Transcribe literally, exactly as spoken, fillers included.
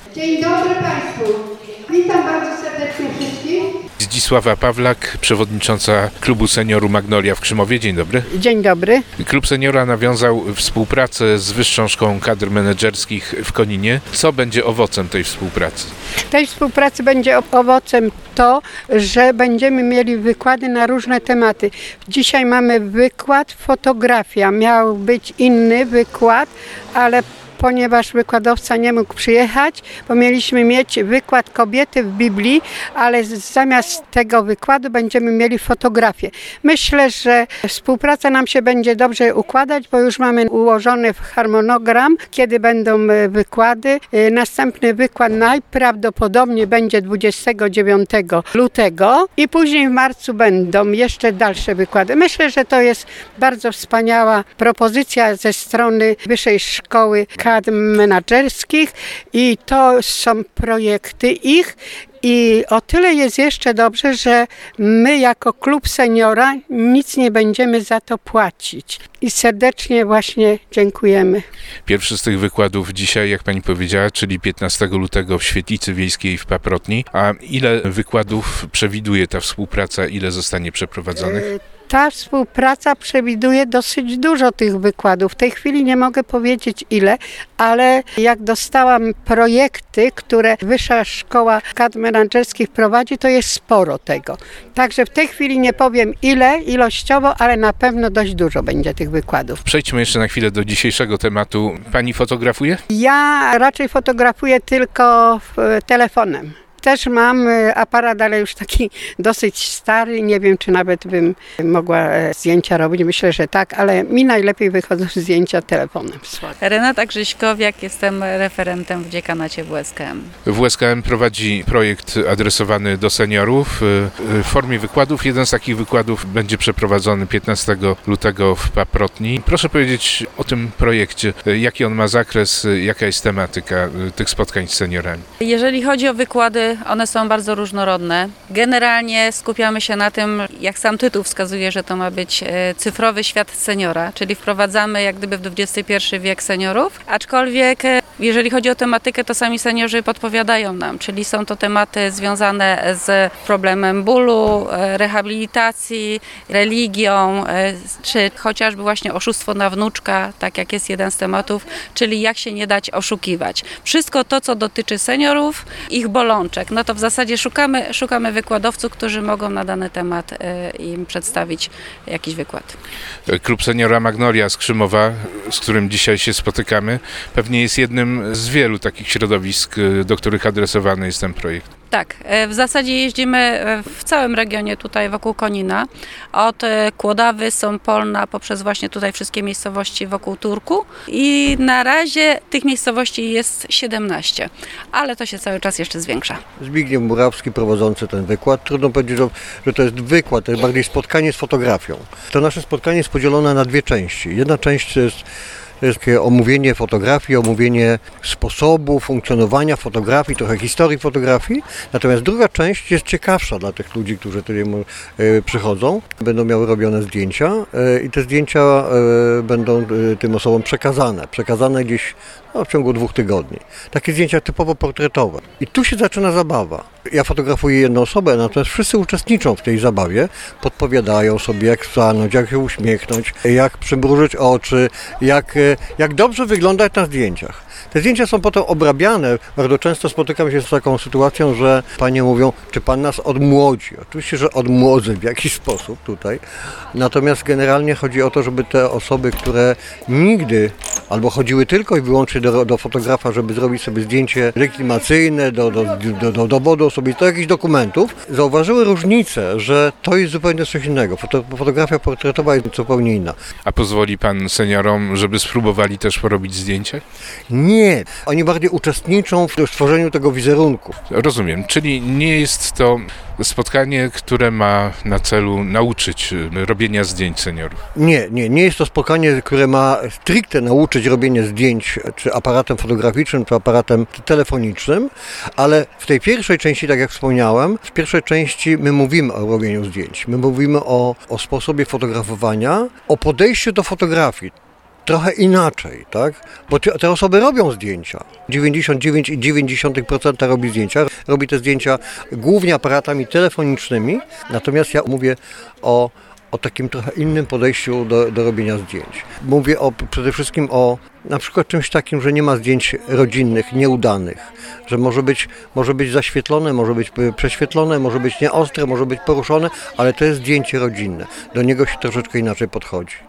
Dzień dobry Państwu. Witam bardzo serdecznie wszystkich. Zdzisława Pawlak, przewodnicząca Klubu Senioru Magnolia w Krzymowie. Dzień dobry. Dzień dobry. Klub Seniora nawiązał współpracę z Wyższą Szkołą Kadr Menedżerskich w Koninie. Co będzie owocem tej współpracy? Tej współpracy będzie owocem to, że będziemy mieli wykłady na różne tematy. Dzisiaj mamy wykład fotografia. Miał być inny wykład, ale ponieważ wykładowca nie mógł przyjechać, bo mieliśmy mieć wykład kobiety w Biblii, ale zamiast tego wykładu będziemy mieli fotografię. Myślę, że współpraca nam się będzie dobrze układać, bo już mamy ułożony harmonogram, kiedy będą wykłady. Następny wykład najprawdopodobniej będzie dwudziestego dziewiątego lutego i później w marcu będą jeszcze dalsze wykłady. Myślę, że to jest bardzo wspaniała propozycja ze strony Wyższej Szkoły Kadr Menedżerskich i to są projekty ich. I o tyle jest jeszcze dobrze, że my jako klub seniora nic nie będziemy za to płacić. I serdecznie właśnie dziękujemy. Pierwszy z tych wykładów dzisiaj, jak pani powiedziała, czyli piętnastego lutego w Świetlicy Wiejskiej w Paprotni. A ile wykładów przewiduje ta współpraca, ile zostanie przeprowadzonych? Ta współpraca przewiduje dosyć dużo tych wykładów. W tej chwili nie mogę powiedzieć ile, ale jak dostałam projekty, które Wyższa Szkoła Kadr Menedżerskich prowadzi, to jest sporo tego. Także w tej chwili nie powiem ile ilościowo, ale na pewno dość dużo będzie tych wykładów. Przejdźmy jeszcze na chwilę do dzisiejszego tematu. Pani fotografuje? Ja raczej fotografuję tylko telefonem. Też mam aparat, ale już taki dosyć stary. Nie wiem, czy nawet bym mogła zdjęcia robić. Myślę, że tak, ale mi najlepiej wychodzą zdjęcia telefonem. Renata Grzyśkowiak, jestem referentem w dziekanacie W S K M. W S K M prowadzi projekt adresowany do seniorów w formie wykładów. Jeden z takich wykładów będzie przeprowadzony piętnastego lutego w Paprotni. Proszę powiedzieć o tym projekcie. Jaki on ma zakres, jaka jest tematyka tych spotkań z seniorami? Jeżeli chodzi o wykłady, one są bardzo różnorodne. Generalnie skupiamy się na tym, jak sam tytuł wskazuje, że to ma być cyfrowy świat seniora, czyli wprowadzamy jak gdyby w dwudziesty pierwszy wiek seniorów, aczkolwiek jeżeli chodzi o tematykę, to sami seniorzy podpowiadają nam, czyli są to tematy związane z problemem bólu, rehabilitacji, religią, czy chociażby właśnie oszustwo na wnuczka, tak jak jest jeden z tematów, czyli jak się nie dać oszukiwać. Wszystko to, co dotyczy seniorów, ich bolączek, no to w zasadzie szukamy, szukamy wykładowców, którzy mogą na dany temat im przedstawić jakiś wykład. Klub Seniora Magnolia z Krzymowa, z którym dzisiaj się spotykamy, pewnie jest jednym z wielu takich środowisk, do których adresowany jest ten projekt. Tak, w zasadzie jeździmy w całym regionie tutaj wokół Konina, od Kłodawy, Sąpolna, poprzez właśnie tutaj wszystkie miejscowości wokół Turku i na razie tych miejscowości jest siedemnaście, ale to się cały czas jeszcze zwiększa. Zbigniew Murawski prowadzący ten wykład. Trudno powiedzieć, że to jest wykład, to jest bardziej spotkanie z fotografią. To nasze spotkanie jest podzielone na dwie części. Jedna część to jest To jest takie omówienie fotografii, omówienie sposobu funkcjonowania fotografii, trochę historii fotografii. Natomiast druga część jest ciekawsza dla tych ludzi, którzy tutaj przychodzą. Będą miały robione zdjęcia i te zdjęcia będą tym osobom przekazane. Przekazane gdzieś no, w ciągu dwóch tygodni. Takie zdjęcia typowo portretowe. I tu się zaczyna zabawa. Ja fotografuję jedną osobę, natomiast wszyscy uczestniczą w tej zabawie. Podpowiadają sobie, jak stanąć, jak się uśmiechnąć, jak przymrużyć oczy, jak, jak dobrze wyglądać na zdjęciach. Te zdjęcia są potem obrabiane. Bardzo często spotykam się z taką sytuacją, że panie mówią, czy pan nas odmłodzi. Oczywiście, że odmłodzę w jakiś sposób tutaj. Natomiast generalnie chodzi o to, żeby te osoby, które nigdy albo chodziły tylko i wyłącznie do, do fotografa, żeby zrobić sobie zdjęcie legitymacyjne, do, do, do, do dowodu osobistego, jakichś dokumentów, zauważyły różnicę, że to jest zupełnie coś innego. Foto, fotografia portretowa jest zupełnie inna. A pozwoli pan seniorom, żeby spróbowali też porobić zdjęcie? Nie. Oni bardziej uczestniczą w stworzeniu tego wizerunku. Rozumiem. Czyli nie jest to spotkanie, które ma na celu nauczyć robienia zdjęć seniorów? Nie, nie. Nie jest to spotkanie, które ma stricte nauczyć robienia zdjęć czy aparatem fotograficznym, czy aparatem telefonicznym, ale w tej pierwszej części, tak jak wspomniałem, w pierwszej części my mówimy o robieniu zdjęć. My mówimy o, o sposobie fotografowania, o podejściu do fotografii. trochę inaczej, tak? Bo te, te osoby robią zdjęcia. dziewięćdziesiąt dziewięć przecinek dziewięć procent robi zdjęcia. Robi te zdjęcia głównie aparatami telefonicznymi, natomiast ja mówię o, o takim trochę innym podejściu do, do robienia zdjęć. Mówię o, przede wszystkim o na przykład czymś takim, że nie ma zdjęć rodzinnych, nieudanych, że może być, może być zaświetlone, może być prześwietlone, może być nieostre, może być poruszone, ale to jest zdjęcie rodzinne. Do niego się troszeczkę inaczej podchodzi.